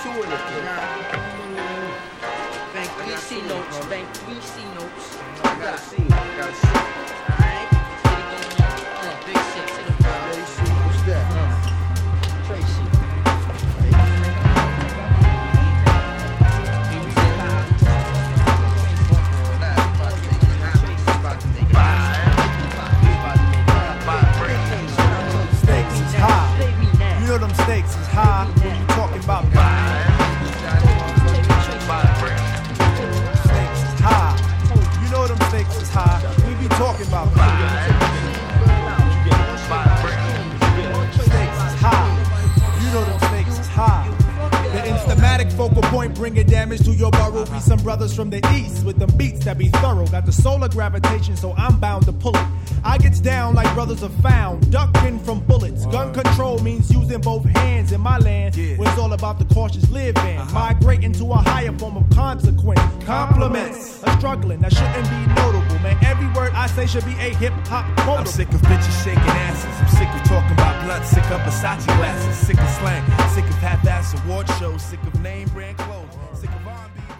touring it. Bank VC notes, bank VC notes. Gotta see it. Alright. Big six. Tracy, what's that? Tracy. Stakes is high. You know them stakes is high when you talking about stakes is high. You know them stakes is high. We be talking about stakes is high. You know them stakes is high. The instamatic focal point bringing damage to your burrow. Be some brothers from the east with them beats that be thorough. Got the solar gravitation, so I'm bound to pull it. I gets down like brothers are found, ducking from bullets. Gun control means using both hands in my land, where it's all about the cautious living. Migrating to a higher form of consequence. Compliments are struggling, that shouldn't be notable, man. Every word I say should be a hip-hop quote. I'm sick of bitches shaking asses. I'm sick of talking about blunt. Sick of Versace glasses. Sick of slang. Sick of half-ass award shows. Sick of name brand clothes. Sick of R&B.